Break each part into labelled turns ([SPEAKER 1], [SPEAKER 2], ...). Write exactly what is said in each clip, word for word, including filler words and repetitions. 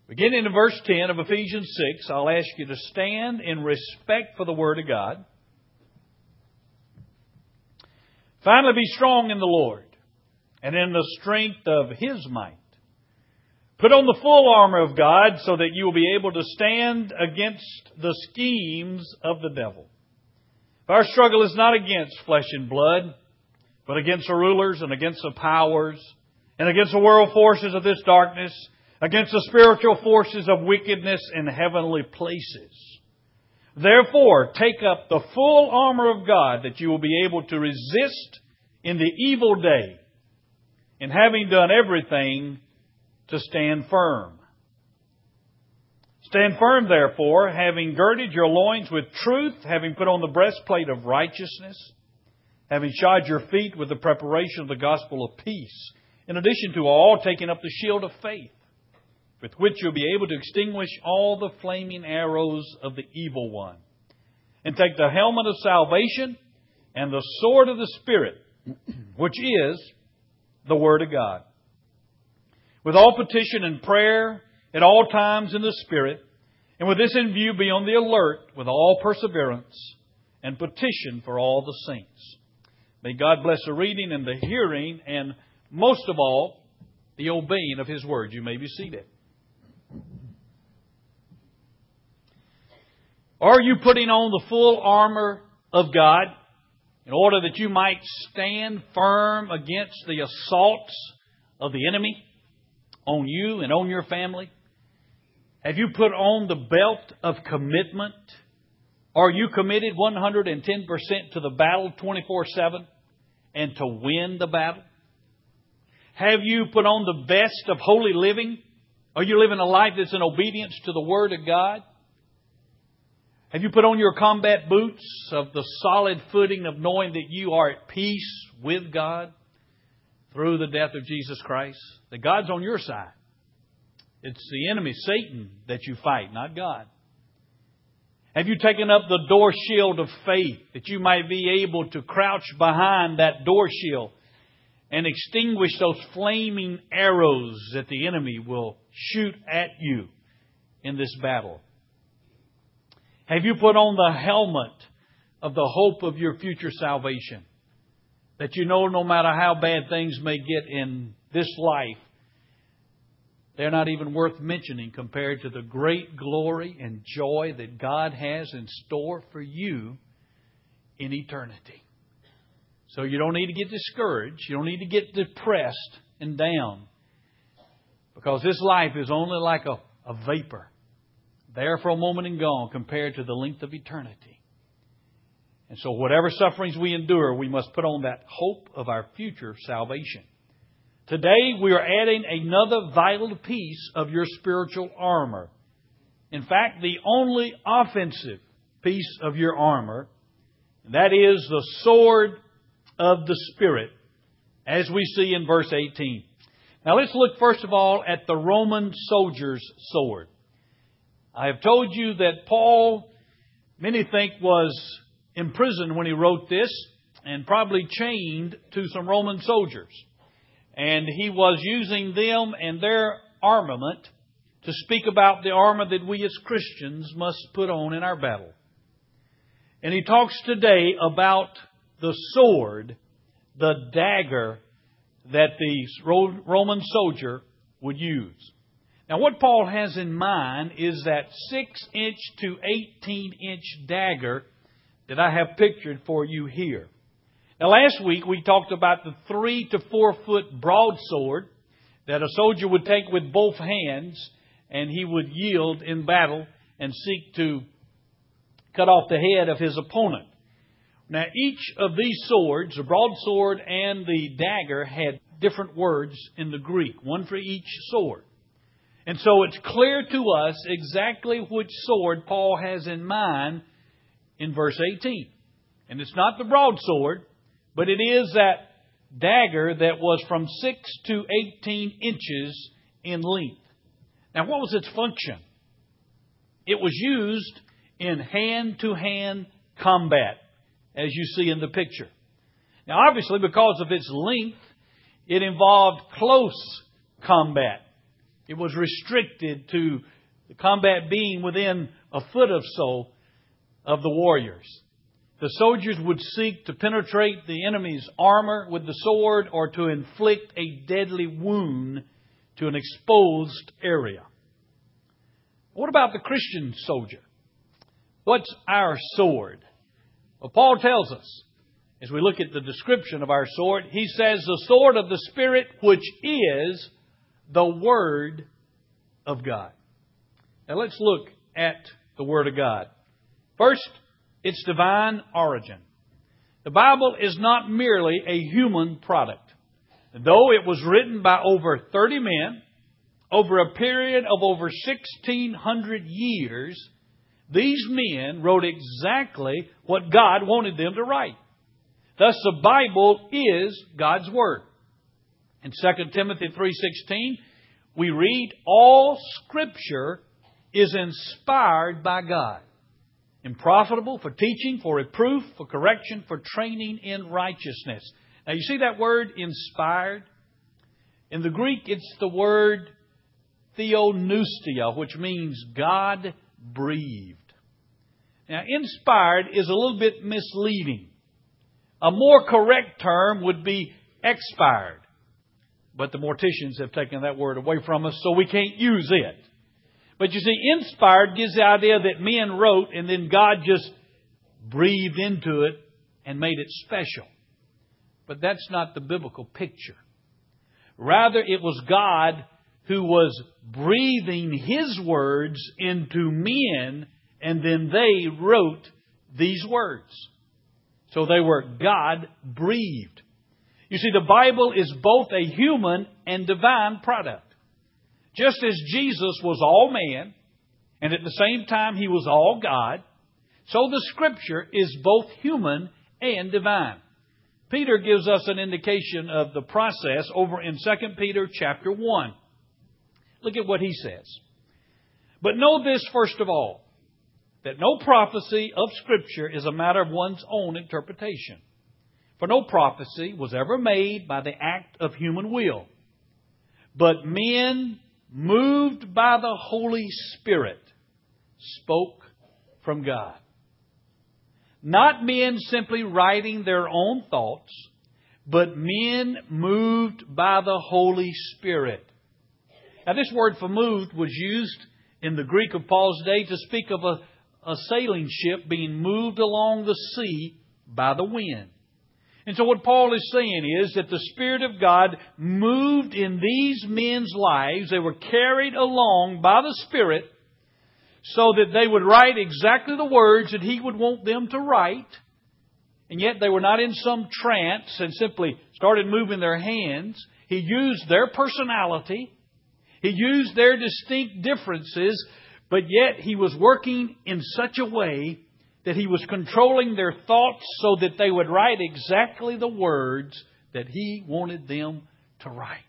[SPEAKER 1] Beginning in verse ten of Ephesians six, I'll ask you to stand in respect for the Word of God. Finally, be strong in the Lord and in the strength of His might. Put on the full armor of God so that you will be able to stand against the schemes of the devil. Our struggle is not against flesh and blood, but against the rulers and against the powers and against the world forces of this darkness, against the spiritual forces of wickedness in heavenly places. Therefore, take up the full armor of God that you will be able to resist in the evil day, and having done everything, to stand firm. Stand firm, therefore, having girded your loins with truth, having put on the breastplate of righteousness, having shod your feet with the preparation of the gospel of peace, in addition to all, taking up the shield of faith, with which you'll be able to extinguish all the flaming arrows of the evil one. And take the helmet of salvation and the sword of the Spirit, which is the Word of God. With all petition and prayer at all times in the Spirit, and with this in view, be on the alert with all perseverance and petition for all the saints. May God bless the reading and the hearing, and most of all, the obeying of His Word. You may be seated. Are you putting on the full armor of God in order that you might stand firm against the assaults of the enemy on you and on your family? Have you put on the belt of commitment? Are you committed one hundred ten percent to the battle twenty-four seven and to win the battle? Have you put on the vest of holy living? Are you living a life that's in obedience to the Word of God? Have you put on your combat boots of the solid footing of knowing that you are at peace with God through the death of Jesus Christ? That God's on your side. It's the enemy, Satan, that you fight, not God. Have you taken up the door shield of faith that you might be able to crouch behind that door shield and extinguish those flaming arrows that the enemy will shoot at you in this battle? Have you put on the helmet of the hope of your future salvation? That you know no matter how bad things may get in this life, they're not even worth mentioning compared to the great glory and joy that God has in store for you in eternity. So you don't need to get discouraged. You don't need to get depressed and down. Because this life is only like a, a vapor. There for a moment and gone compared to the length of eternity. And so whatever sufferings we endure, we must put on that hope of our future salvation. Today we are adding another vital piece of your spiritual armor. In fact, the only offensive piece of your armor, that is the sword of the Spirit, as we see in verse eighteen. Now let's look first of all at the Roman soldier's sword. I have told you that Paul, many think, was imprisoned when he wrote this and probably chained to some Roman soldiers. And he was using them and their armament to speak about the armor that we as Christians must put on in our battle. And he talks today about the sword, the dagger that the Roman soldier would use. Now what Paul has in mind is that six inch to eighteen inch dagger that I have pictured for you here. Now last week we talked about the three to four foot broadsword that a soldier would take with both hands, and he would yield in battle and seek to cut off the head of his opponent. Now each of these swords, the broadsword and the dagger, had different words in the Greek, one for each sword. And so it's clear to us exactly which sword Paul has in mind in verse eighteen. And it's not the broadsword, but it is that dagger that was from six to eighteen inches in length. Now what was its function? It was used in hand-to-hand combat, as you see in the picture. Now obviously because of its length, it involved close combat. It was restricted to the combat being within a foot or so of the warriors. The soldiers would seek to penetrate the enemy's armor with the sword or to inflict a deadly wound to an exposed area. What about the Christian soldier? What's our sword? Well, Paul tells us, as we look at the description of our sword, he says the sword of the Spirit, which is the Word of God. Now let's look at the Word of God. First, its divine origin. The Bible is not merely a human product. Though it was written by over thirty men over a period of over sixteen hundred years, these men wrote exactly what God wanted them to write. Thus, the Bible is God's Word. In Second Timothy three sixteen, we read, all Scripture is inspired by God, and profitable for teaching, for reproof, for correction, for training in righteousness. Now, you see that word inspired? In the Greek, it's the word theopneustia, which means God breathed. Now, inspired is a little bit misleading. A more correct term would be expired. But the morticians have taken that word away from us, so we can't use it. But you see, inspired gives the idea that men wrote and then God just breathed into it and made it special. But that's not the biblical picture. Rather, it was God who was breathing His words into men, and then they wrote these words. So they were God-breathed. You see, the Bible is both a human and divine product. Just as Jesus was all man, and at the same time He was all God, so the Scripture is both human and divine. Peter gives us an indication of the process over in Second Peter chapter one. Look at what he says. But know this first of all, that no prophecy of Scripture is a matter of one's own interpretation. For no prophecy was ever made by the act of human will, but men moved by the Holy Spirit spoke from God. Not men simply writing their own thoughts, but men moved by the Holy Spirit. Now, this word for moved was used in the Greek of Paul's day to speak of a, a sailing ship being moved along the sea by the wind. And so what Paul is saying is that the Spirit of God moved in these men's lives. They were carried along by the Spirit so that they would write exactly the words that He would want them to write. And yet they were not in some trance and simply started moving their hands. He used their personality. He used their distinct differences, but yet He was working in such a way that He was controlling their thoughts so that they would write exactly the words that He wanted them to write.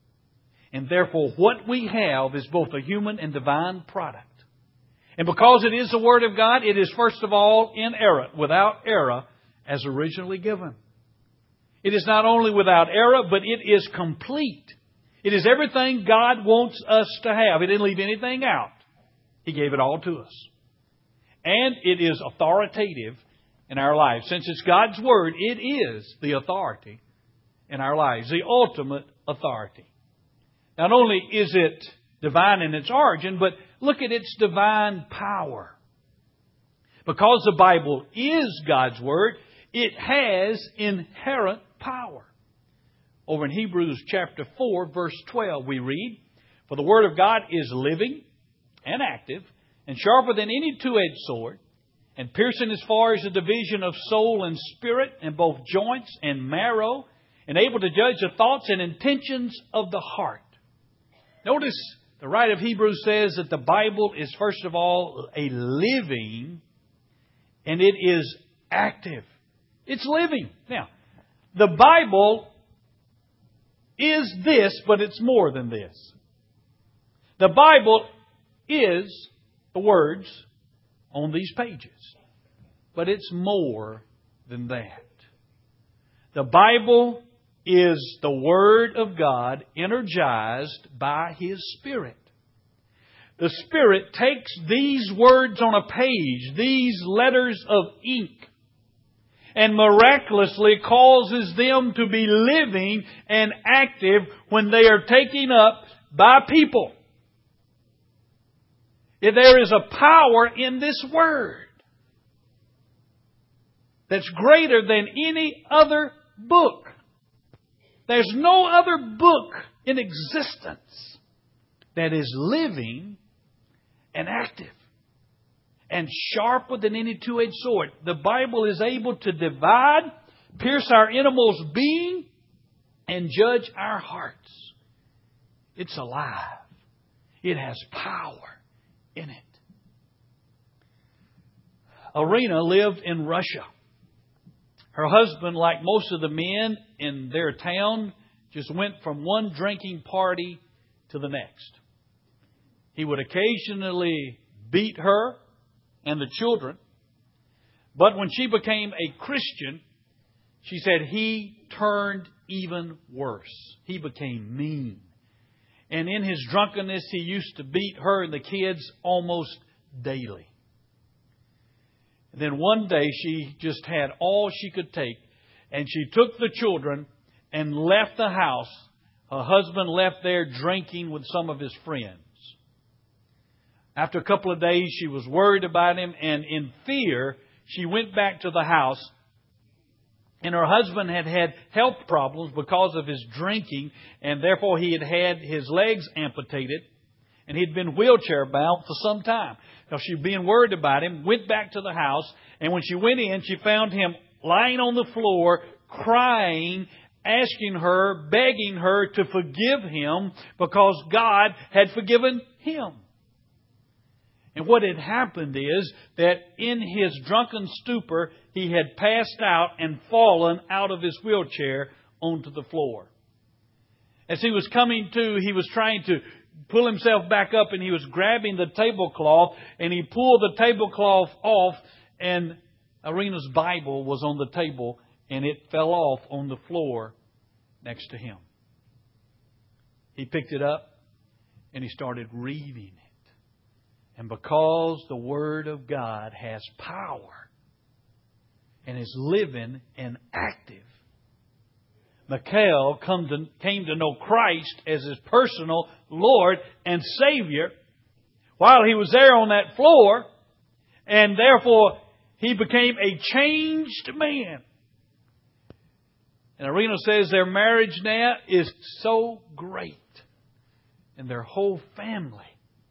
[SPEAKER 1] And therefore, what we have is both a human and divine product. And because it is the Word of God, it is first of all inerrant, without error, as originally given. It is not only without error, but it is complete. It is everything God wants us to have. He didn't leave anything out. He gave it all to us. And it is authoritative in our lives. Since it's God's Word, it is the authority in our lives, the ultimate authority. Not only is it divine in its origin, but look at its divine power. Because the Bible is God's Word, it has inherent power. Over in Hebrews chapter four, verse twelve, we read, for the Word of God is living and active, and sharper than any two-edged sword, and piercing as far as the division of soul and spirit, and both joints and marrow, and able to judge the thoughts and intentions of the heart. Notice the writer of Hebrews says that the Bible is first of all a living, and it is active. It's living. Now, the Bible is this, but it's more than this. The Bible is the words on these pages. But it's more than that. The Bible is the Word of God energized by His Spirit. The Spirit takes these words on a page, these letters of ink, and miraculously causes them to be living and active when they are taken up by people. There is a power in this Word that's greater than any other book. There's no other book in existence that is living and active and sharper than any two-edged sword. The Bible is able to divide, pierce our innermost being, and judge our hearts. It's alive. It has power in it. Irina lived in Russia. Her husband, like most of the men in their town, just went from one drinking party to the next. He would occasionally beat her and the children. But when she became a Christian, she said he turned even worse. He became mean. And in his drunkenness, he used to beat her and the kids almost daily. And then one day, she just had all she could take. And she took the children and left the house. Her husband left there drinking with some of his friends. After a couple of days, she was worried about him, and in fear, she went back to the house. And her husband had had health problems because of his drinking, and therefore he had had his legs amputated, and he'd been wheelchair bound for some time. Now, she, being worried about him, went back to the house, and when she went in, she found him lying on the floor, crying, asking her, begging her to forgive him because God had forgiven him. And what had happened is that in his drunken stupor, he had passed out and fallen out of his wheelchair onto the floor. As he was coming to, he was trying to pull himself back up, and he was grabbing the tablecloth, and he pulled the tablecloth off, and Irina's Bible was on the table, and it fell off on the floor next to him. He picked it up, and he started reading it. And because the Word of God has power and is living and active, Mikhail come to, came to know Christ as his personal Lord and Savior while he was there on that floor, and therefore he became a changed man. And Irina says their marriage now is so great, and their whole family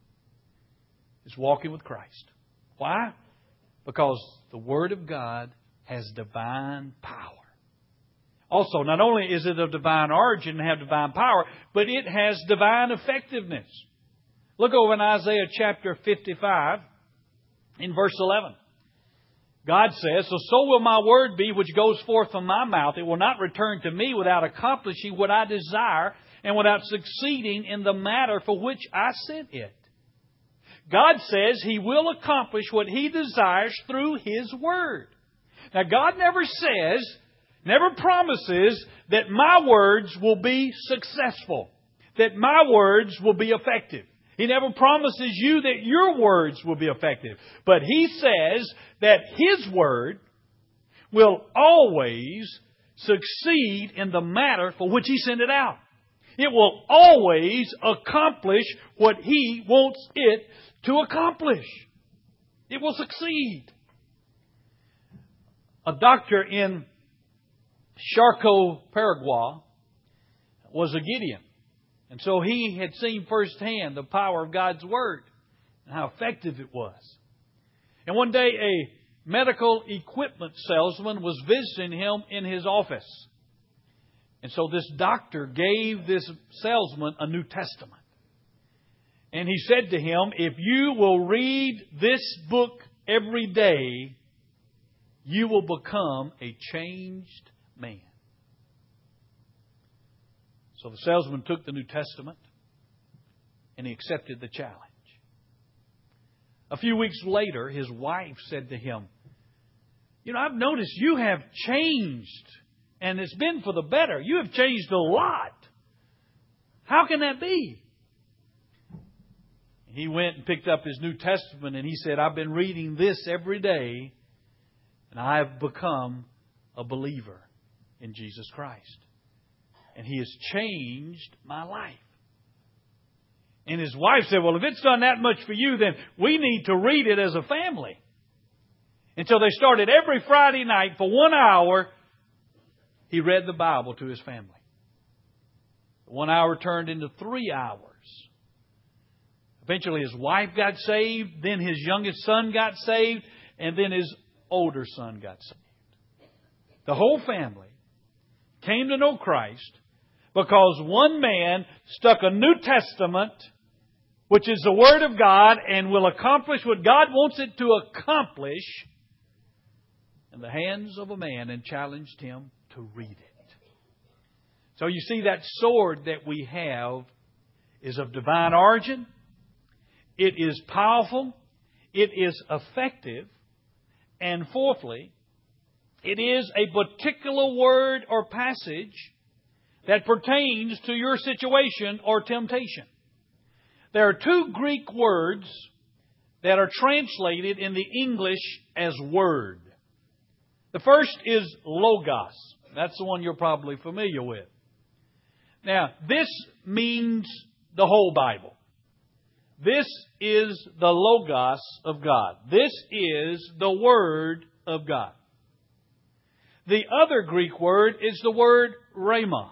[SPEAKER 1] is walking with Christ. Why? Because the Word of God has divine power. Also, not only is it of divine origin and have divine power, but it has divine effectiveness. Look over in Isaiah chapter fifty-five, in verse eleven. God says, "So so will my word be which goes forth from my mouth. It will not return to me without accomplishing what I desire and without succeeding in the matter for which I sent it." God says He will accomplish what He desires through His Word. Now, God never says, never promises that my words will be successful, that my words will be effective. He never promises you that your words will be effective. But He says that His Word will always succeed in the matter for which He sent it out. It will always accomplish what He wants it to accomplish. It will succeed. A doctor in Charco, Paraguay, was a Gideon. And so he had seen firsthand the power of God's Word and how effective it was. And one day a medical equipment salesman was visiting him in his office. And so this doctor gave this salesman a New Testament. And he said to him, "If you will read this book every day, you will become a changed man." So the salesman took the New Testament and he accepted the challenge. A few weeks later, his wife said to him, "You know, I've noticed you have changed And it's been for the better. You have changed a lot. How can that be? He went and picked up his New Testament and he said, I've been reading this every day and I have become a believer in Jesus Christ. And He has changed my life. And his wife said, well, if it's done that much for you, then we need to read it as a family. And so they started every Friday night for one hour. He read the Bible to his family. One hour turned into three hours. Eventually his wife got saved, then his youngest son got saved, and then his older son got saved. The whole family came to know Christ because one man stuck a New Testament, which is the Word of God and will accomplish what God wants it to accomplish, in the hands of a man and challenged him to read it. So you see, that sword that we have is of divine origin. It is powerful. It is effective. And fourthly, it is a particular word or passage that pertains to your situation or temptation. There are two Greek words that are translated in the English as word. The first is logos. That's the one you're probably familiar with. Now, this means the whole Bible. This is the logos of God. This is the Word of God. The other Greek word is the word rhema.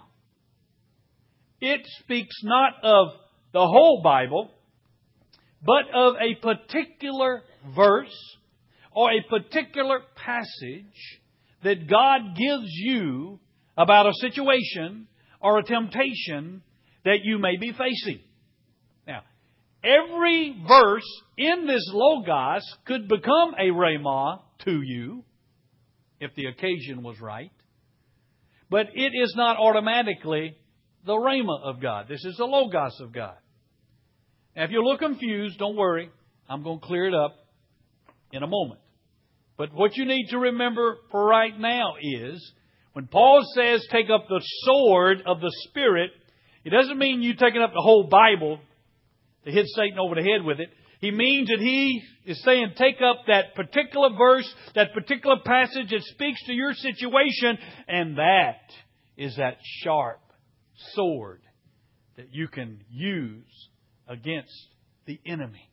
[SPEAKER 1] It speaks not of the whole Bible, but of a particular verse or a particular passage that God gives you about a situation or a temptation that you may be facing. Now, every verse in this logos could become a rhema to you if the occasion was right. But it is not automatically the rhema of God. This is the logos of God. Now, if you look confused, don't worry. I'm going to clear it up in a moment. But what you need to remember for right now is, when Paul says take up the sword of the Spirit, it doesn't mean you taking up the whole Bible to hit Satan over the head with it. He means that he is saying take up that particular verse, that particular passage that speaks to your situation, and that is that sharp sword that you can use against the enemy.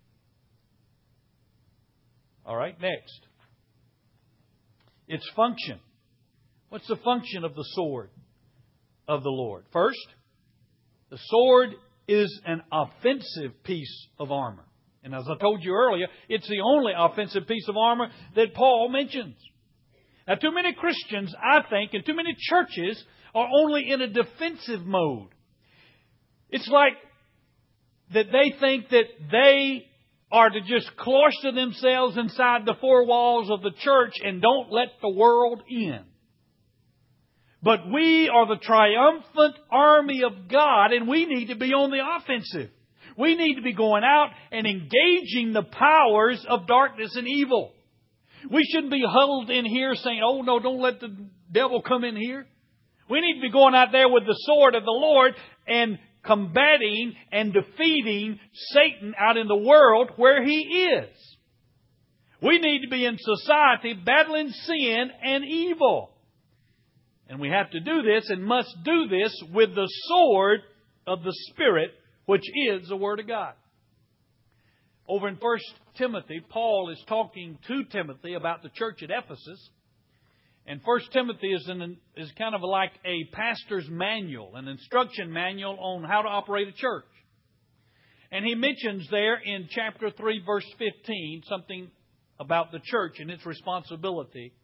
[SPEAKER 1] All right, next. Its function. What's the function of the sword of the Lord? First, the sword is an offensive piece of armor. And as I told you earlier, it's the only offensive piece of armor that Paul mentions. Now, too many Christians, I think, and too many churches are only in a defensive mode. It's like that they think that they are to just cloister themselves inside the four walls of the church and don't let the world in. But we are the triumphant army of God, and we need to be on the offensive. We need to be going out and engaging the powers of darkness and evil. We shouldn't be huddled in here saying, oh no, don't let the devil come in here. We need to be going out there with the sword of the Lord and combating and defeating Satan out in the world where he is. We need to be in society battling sin and evil. And we have to do this and must do this with the sword of the Spirit, which is the Word of God. Over in First Timothy, Paul is talking to Timothy about the church at Ephesus. And First Timothy is, an, is kind of like a pastor's manual, an instruction manual on how to operate a church. And he mentions there in chapter three, verse fifteen, something about the church and its responsibility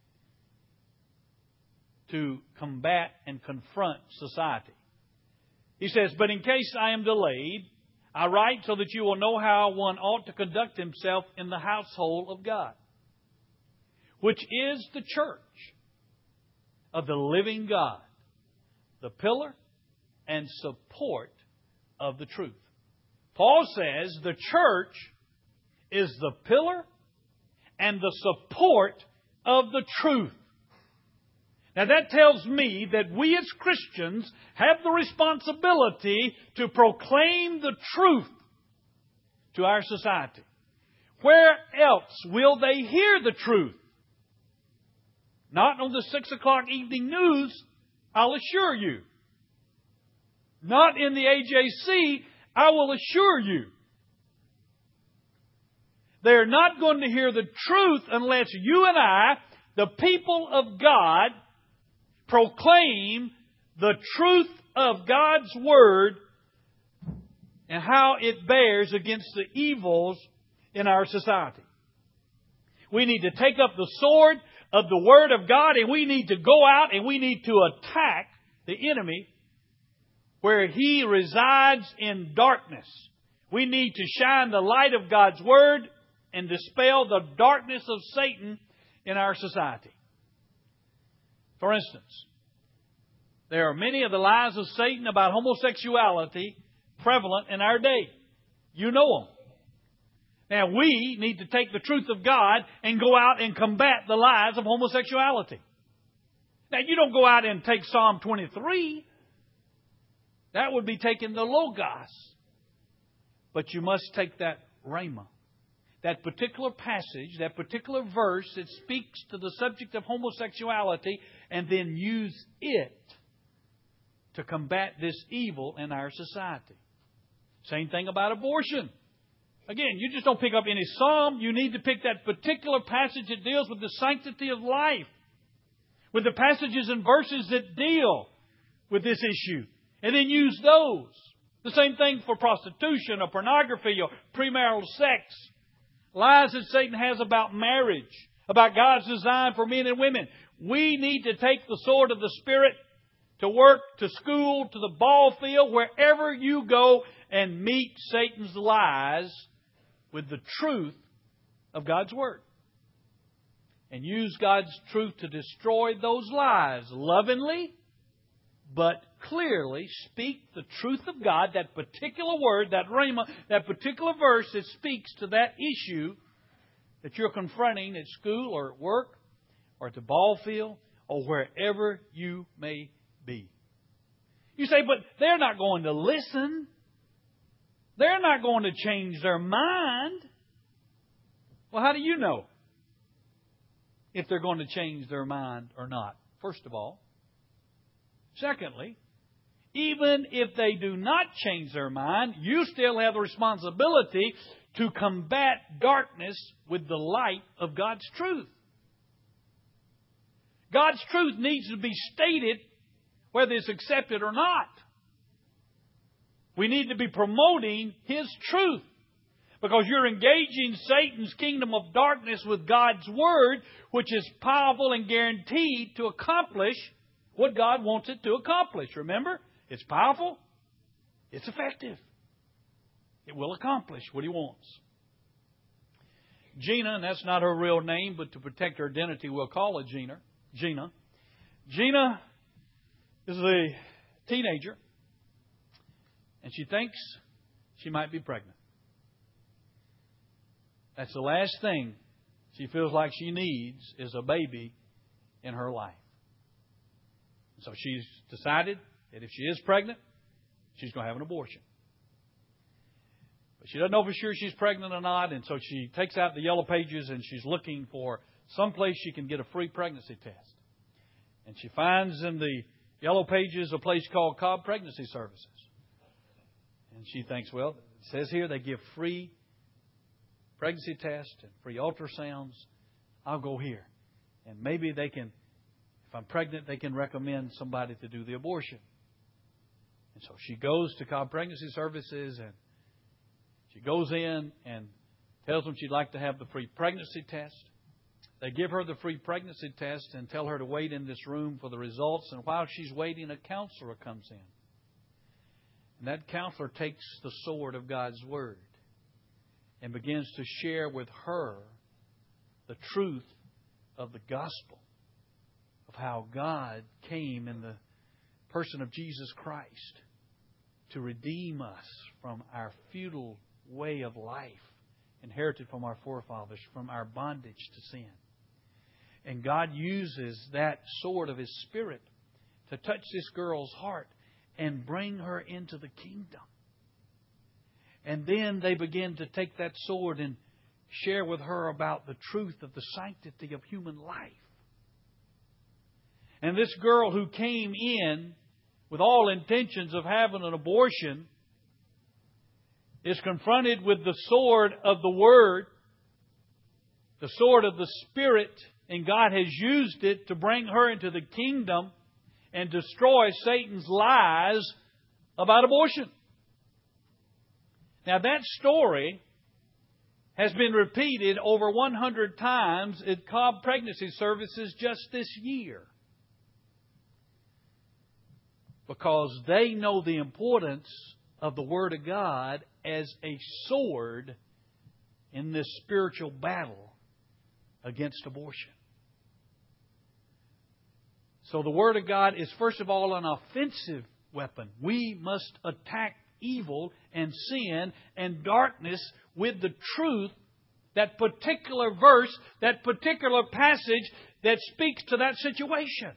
[SPEAKER 1] to combat and confront society. He says, but in case I am delayed, I write so that you will know how one ought to conduct himself in the household of God, which is the church of the living God, the pillar and support of the truth. Paul says the church is the pillar and the support of the truth. Now that tells me that we as Christians have the responsibility to proclaim the truth to our society. Where else will they hear the truth? Not on the six o'clock evening news, I'll assure you. Not in the A J C, I will assure you. They're not going to hear the truth unless you and I, the people of God, proclaim the truth of God's Word and how it bears against the evils in our society. We need to take up the sword of the Word of God, and we need to go out and we need to attack the enemy where he resides in darkness. We need to shine the light of God's Word and dispel the darkness of Satan in our society. For instance, there are many of the lies of Satan about homosexuality prevalent in our day. You know them. Now, we need to take the truth of God and go out and combat the lies of homosexuality. Now, you don't go out and take Psalm twenty-three. That would be taking the Logos. But you must take that Rhema, that particular passage, that particular verse that speaks to the subject of homosexuality, and then use it to combat this evil in our society. Same thing about abortion. Again, you just don't pick up any psalm. You need to pick that particular passage that deals with the sanctity of life, with the passages and verses that deal with this issue, and then use those. The same thing for prostitution or pornography or premarital sex. Lies that Satan has about marriage, about God's design for men and women. We need to take the sword of the Spirit to work, to school, to the ball field, wherever you go, and meet Satan's lies with the truth of God's Word. And use God's truth to destroy those lies lovingly, but clearly speak the truth of God, that particular word, that rhema, that particular verse that speaks to that issue that you're confronting at school or at work or at the ball field or wherever you may be. You say, but they're not going to listen. They're not going to change their mind. Well, how do you know if they're going to change their mind or not? First of all. Secondly, even if they do not change their mind, you still have the responsibility to combat darkness with the light of God's truth. God's truth needs to be stated whether it's accepted or not. We need to be promoting His truth, because you're engaging Satan's kingdom of darkness with God's Word, which is powerful and guaranteed to accomplish what God wants it to accomplish. Remember, it's powerful, it's effective. It will accomplish what He wants. Gina, and that's not her real name, but to protect her identity, we'll call her Gina. Gina. Gina is a teenager, and she thinks she might be pregnant. That's the last thing she feels like she needs is a baby in her life. So she's decided that if she is pregnant, she's going to have an abortion. But she doesn't know for sure she's pregnant or not, and so she takes out the yellow pages and she's looking for some place she can get a free pregnancy test. And she finds in the yellow pages a place called Cobb Pregnancy Services. And she thinks, well, it says here they give free pregnancy tests and free ultrasounds. I'll go here. And maybe they can, if I'm pregnant, they can recommend somebody to do the abortion. And so she goes to Cobb Pregnancy Services, and she goes in and tells them she'd like to have the free pregnancy test. They give her the free pregnancy test and tell her to wait in this room for the results. And while she's waiting, a counselor comes in. And that counselor takes the sword of God's Word and begins to share with her the truth of the gospel, of how God came in the person of Jesus Christ to redeem us from our futile way of life inherited from our forefathers, from our bondage to sin. And God uses that sword of His Spirit to touch this girl's heart and bring her into the kingdom. And then they begin to take that sword and share with her about the truth of the sanctity of human life. And this girl who came in with all intentions of having an abortion is confronted with the sword of the Word, the sword of the Spirit, and God has used it to bring her into the kingdom and destroy Satan's lies about abortion. Now that story has been repeated over one hundred times at Cobb Pregnancy Services just this year. Because they know the importance of the Word of God as a sword in this spiritual battle against abortion. So the Word of God is first of all an offensive weapon. We must attack evil and sin and darkness with the truth, that particular verse, that particular passage that speaks to that situation.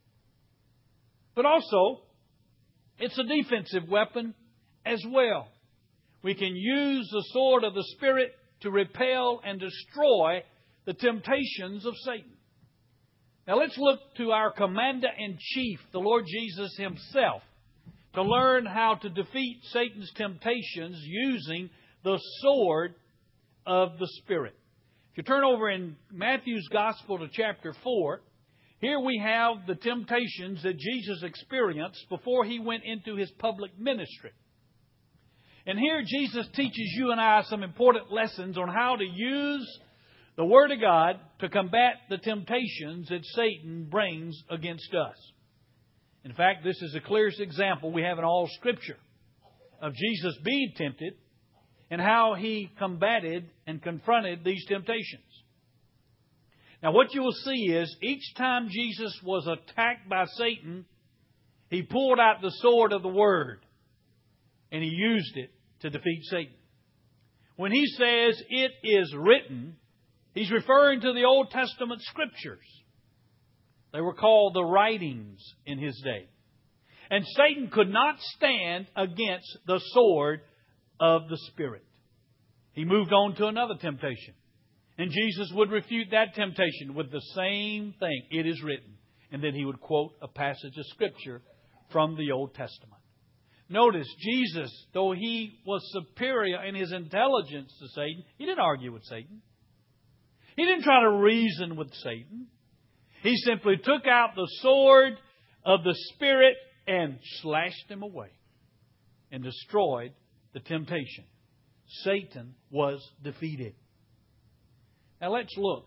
[SPEAKER 1] But also, it's a defensive weapon as well. We can use the sword of the Spirit to repel and destroy the temptations of Satan. Now let's look to our Commander-in-Chief, the Lord Jesus Himself, to learn how to defeat Satan's temptations using the sword of the Spirit. If you turn over in Matthew's Gospel to chapter four, here we have the temptations that Jesus experienced before He went into His public ministry. And here Jesus teaches you and I some important lessons on how to use the Word of God to combat the temptations that Satan brings against us. In fact, this is the clearest example we have in all Scripture of Jesus being tempted and how He combated and confronted these temptations. Now, what you will see is each time Jesus was attacked by Satan, He pulled out the sword of the Word and He used it to defeat Satan. When He says, "It is written," He's referring to the Old Testament Scriptures. They were called the writings in His day. And Satan could not stand against the sword of the Spirit. He moved on to another temptation. And Jesus would refute that temptation with the same thing. "It is written." And then He would quote a passage of Scripture from the Old Testament. Notice, Jesus, though He was superior in His intelligence to Satan, He didn't argue with Satan. He didn't try to reason with Satan. He simply took out the sword of the Spirit and slashed him away and destroyed the temptation. Satan was defeated. Now let's look.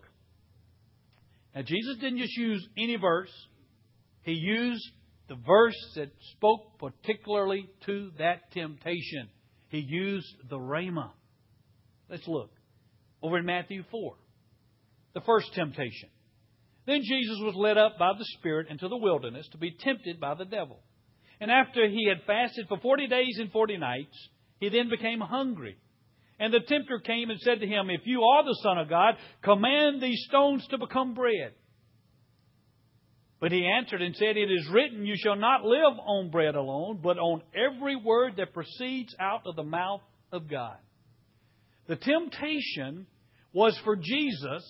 [SPEAKER 1] Now Jesus didn't just use any verse. He used the verse that spoke particularly to that temptation. He used the Rhema. Let's look. Over in Matthew four. The first temptation. Then Jesus was led up by the Spirit into the wilderness to be tempted by the devil. And after He had fasted for forty days and forty nights, He then became hungry. And the tempter came and said to Him, "If you are the Son of God, command these stones to become bread." But He answered and said, "It is written, you shall not live on bread alone, but on every word that proceeds out of the mouth of God." The temptation was for Jesus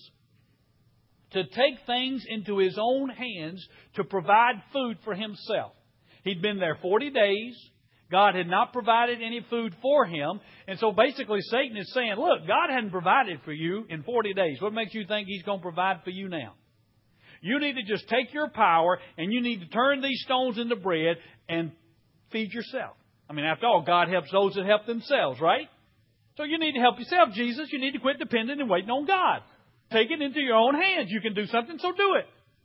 [SPEAKER 1] to take things into His own hands to provide food for Himself. He'd been there forty days. God had not provided any food for Him. And so basically Satan is saying, look, God hadn't provided for you in forty days. What makes you think He's going to provide for you now? You need to just take your power and you need to turn these stones into bread and feed yourself. I mean, after all, God helps those that help themselves, right? So you need to help yourself, Jesus. You need to quit depending and waiting on God. Take it into your own hands. You can do something, so do it.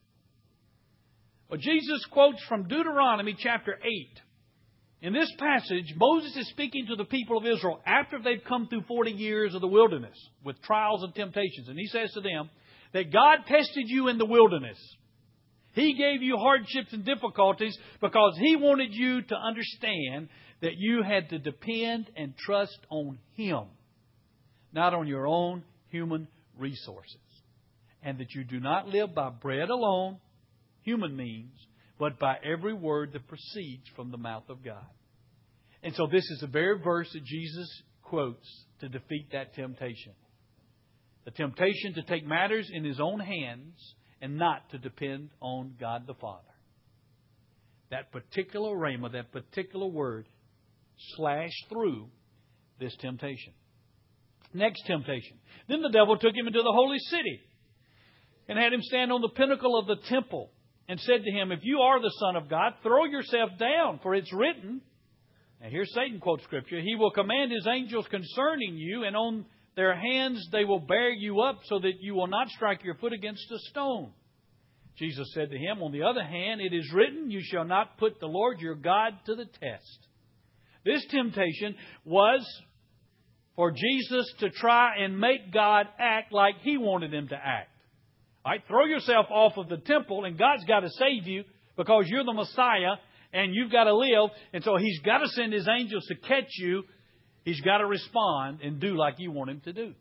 [SPEAKER 1] Well, Jesus quotes from Deuteronomy chapter eight. In this passage, Moses is speaking to the people of Israel after they've come through forty years of the wilderness with trials and temptations. And He says to them that God tested you in the wilderness. He gave you hardships and difficulties because He wanted you to understand that you had to depend and trust on Him, not on your own human resources. and that you do not live by bread alone, human means, but by every word that proceeds from the mouth of God. And so this is the very verse that Jesus quotes to defeat that temptation. The temptation to take matters in His own hands and not to depend on God the Father. That particular rhema, that particular word, slashed through this temptation. Next temptation. Then the devil took him into the holy city and had him stand on the pinnacle of the temple and said to him, if you are the Son of God, throw yourself down, for it's written. And here Satan quotes Scripture. He will command His angels concerning you, and on their hands they will bear you up so that you will not strike your foot against a stone. Jesus said to him, on the other hand, it is written, you shall not put the Lord your God to the test. This temptation was for Jesus to try and make God act like He wanted Him to act. All right, throw yourself off of the temple and God's got to save you because you're the Messiah and you've got to live. And so He's got to send His angels to catch you. He's got to respond and do like you want Him to do.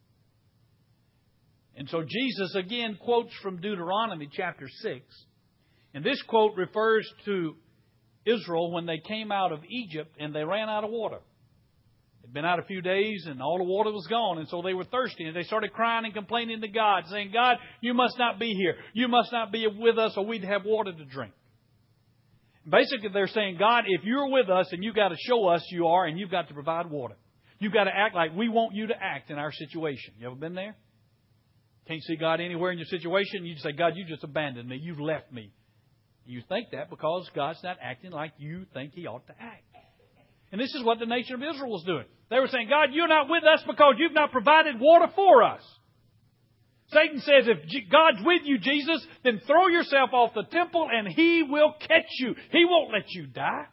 [SPEAKER 1] And so Jesus again quotes from Deuteronomy chapter six. And this quote refers to Israel when they came out of Egypt and they ran out of water. They'd been out a few days and all the water was gone. And so they were thirsty. And they started crying and complaining to God, saying, God, you must not be here. You must not be with us or we'd have water to drink. Basically, they're saying, God, if you're with us, and you've got to show us you are, and you've got to provide water. You've got to act like we want you to act in our situation. You ever been there? Can't see God anywhere in your situation. You just say, God, you just abandoned me. You've left me. You think that because God's not acting like you think He ought to act. And this is what the nation of Israel was doing. They were saying, God, you're not with us because you've not provided water for us. Satan says, if God's with you, Jesus, then throw yourself off the temple and He will catch you. He won't let you die.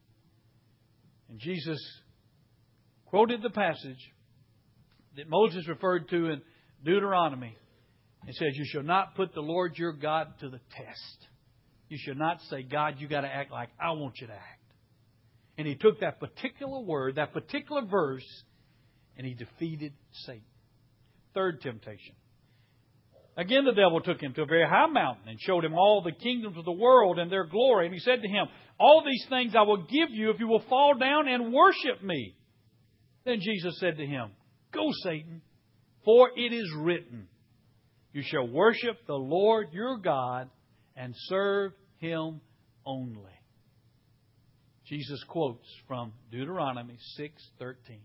[SPEAKER 1] And Jesus quoted the passage that Moses referred to in Deuteronomy. It says, you shall not put the Lord your God to the test. You should not say, God, you got to act like I want you to act. And He took that particular word, that particular verse, and He defeated Satan. Third temptation. Again, the devil took him to a very high mountain and showed him all the kingdoms of the world and their glory. And He said to him, all these things I will give you if you will fall down and worship me. Then Jesus said to him, go, Satan, for it is written, you shall worship the Lord your God and serve Him only. Jesus quotes from Deuteronomy six thirteen.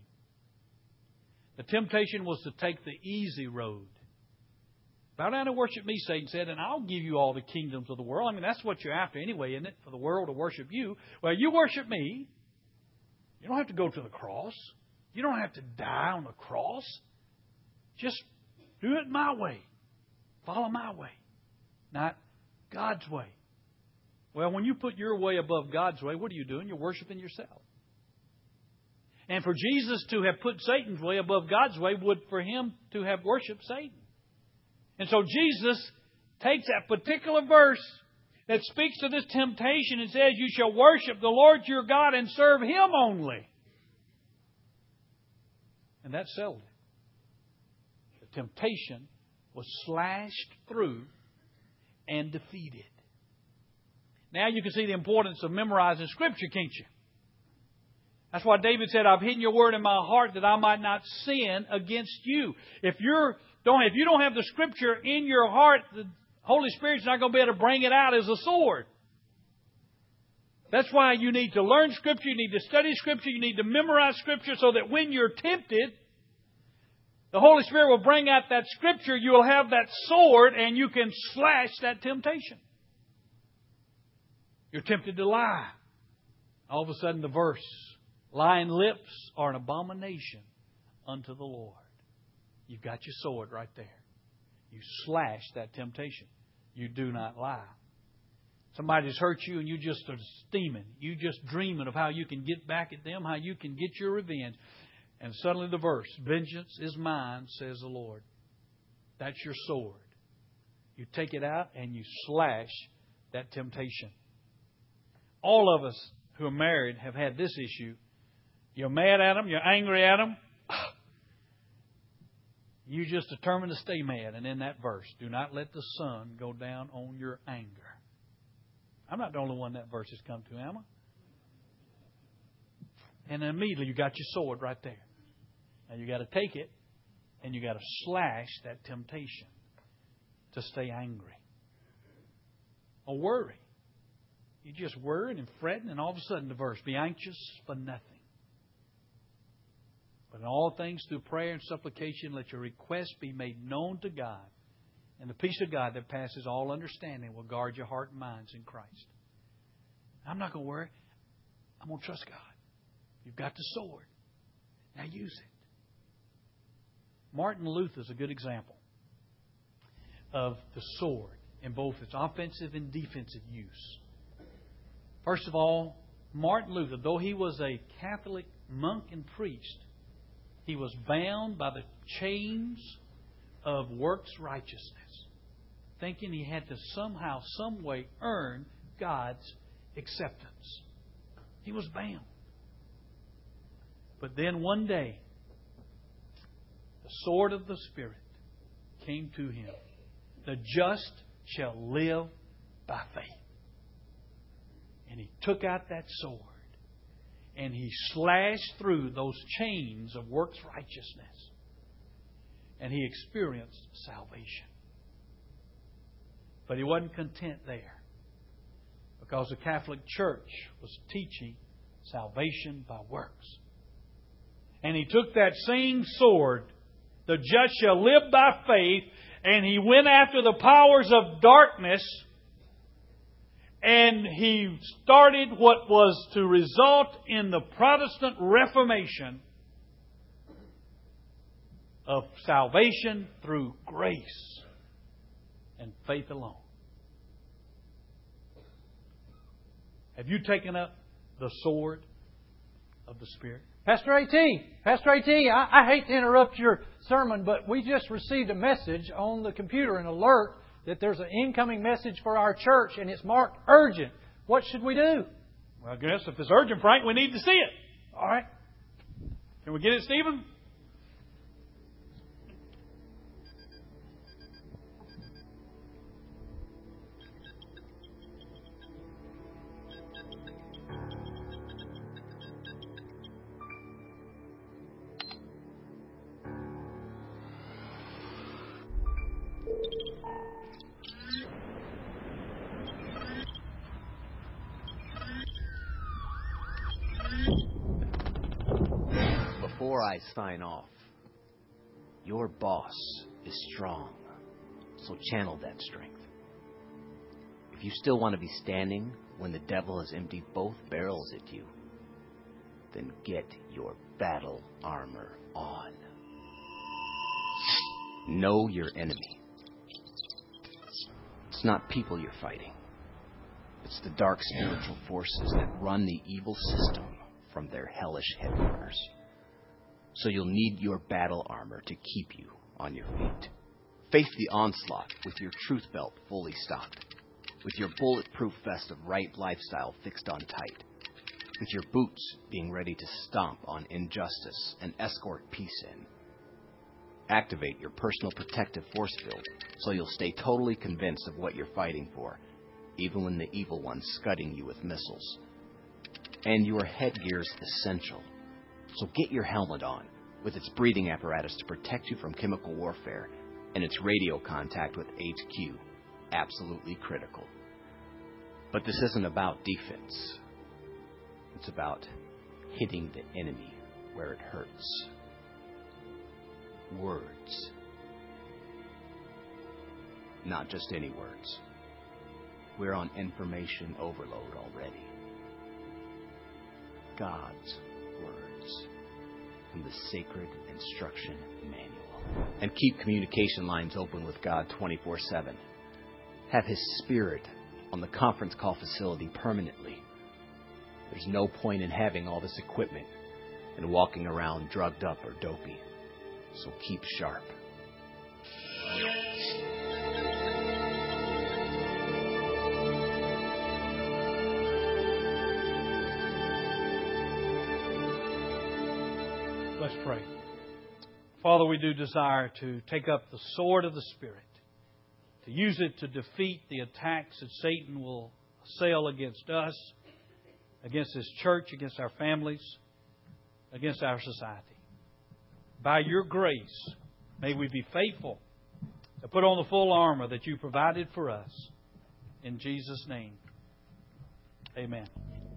[SPEAKER 1] The temptation was to take the easy road. Bow down and worship me, Satan said, and I'll give you all the kingdoms of the world. I mean, that's what you're after anyway, isn't it? For the world to worship you. Well, you worship me. You don't have to go to the cross. You don't have to die on the cross. Just do it my way. Follow my way, not God's way. Well, when you put your way above God's way, what are you doing? You're worshiping yourself. And for Jesus to have put Satan's way above God's way would for Him to have worshipped Satan. And so Jesus takes that particular verse that speaks to this temptation and says, you shall worship the Lord your God and serve Him only. And that settled it. The temptation was slashed through and defeated. Now you can see the importance of memorizing Scripture, can't you? That's why David said, I've hidden your word in my heart that I might not sin against you. If you're don't if you don't have the Scripture in your heart, the Holy Spirit's not going to be able to bring it out as a sword. That's why you need to learn Scripture, you need to study Scripture, you need to memorize Scripture so that when you're tempted, the Holy Spirit will bring out that Scripture, you will have that sword, and you can slash that temptation. You're tempted to lie. All of a sudden the verse, lying lips are an abomination unto the Lord. You've got your sword right there. You slash that temptation. You do not lie. Somebody's hurt you and you just are steaming. You just dreaming of how you can get back at them, how you can get your revenge. And suddenly the verse, vengeance is mine, says the Lord. That's your sword. You take it out and you slash that temptation. All of us who are married have had this issue. You're mad at them. You're angry at them. You just determined to stay mad. And in that verse, do not let the sun go down on your anger. I'm not the only one that verse has come to, am I? And then immediately you got your sword right there. Now you got to take it and you got to slash that temptation to stay angry or worry. You just worried and fretting, and all of a sudden the verse, be anxious for nothing. But in all things through prayer and supplication, let your requests be made known to God. And the peace of God that passes all understanding will guard your heart and minds in Christ. I'm not going to worry. I'm going to trust God. You've got the sword. Now use it. Martin Luther is a good example of the sword in both its offensive and defensive use. First of all, Martin Luther, though he was a Catholic monk and priest, he was bound by the chains of works righteousness, thinking he had to somehow, some way earn God's acceptance. He was bound. But then one day, the sword of the Spirit came to him. The just shall live by faith. And he took out that sword and he slashed through those chains of works righteousness. And he experienced salvation. But he wasn't content there, because the Catholic Church was teaching salvation by works. And he took that same sword, the just shall live by faith, and he went after the powers of darkness, and he started what was to result in the Protestant Reformation of salvation through grace and faith alone. Have you taken up the sword of the Spirit?
[SPEAKER 2] Pastor A T, Pastor A T, I, I hate to interrupt your sermon, but we just received a message on the computer, an alert, that there's an incoming message for our church, and it's marked urgent. What should we do?
[SPEAKER 1] Well, I guess if it's urgent, Frank, we need to see it.
[SPEAKER 2] All right.
[SPEAKER 1] Can we get it, Stephen?
[SPEAKER 3] Before I sign off, your boss is strong, so channel that strength. If you still want to be standing when the devil has emptied both barrels at you, then get your battle armor on. Know your enemy. It's not people you're fighting. It's the dark spiritual forces that run the evil system from their hellish headquarters. So you'll need your battle armor to keep you on your feet. Face the onslaught with your truth belt fully stocked, with your bulletproof vest of right lifestyle fixed on tight, with your boots being ready to stomp on injustice and escort peace in. Activate your personal protective force field so you'll stay totally convinced of what you're fighting for, even when the evil one's scudding you with missiles. And your headgear's essential. So get your helmet on, with its breathing apparatus to protect you from chemical warfare, and its radio contact with H Q, absolutely critical. But this isn't about defense. It's about hitting the enemy where it hurts. Words. Not just any words. We're on information overload already. God's words from the Sacred Instruction Manual. And keep communication lines open with God twenty-four seven. Have His Spirit on the conference call facility permanently. There's no point in having all this equipment and walking around drugged up or dopey. So keep sharp.
[SPEAKER 1] Let's pray. Father, we do desire to take up the sword of the Spirit, to use it to defeat the attacks that Satan will assail against us, against this church, against our families, against our society. By your grace, may we be faithful to put on the full armor that you provided for us. In Jesus' name, amen.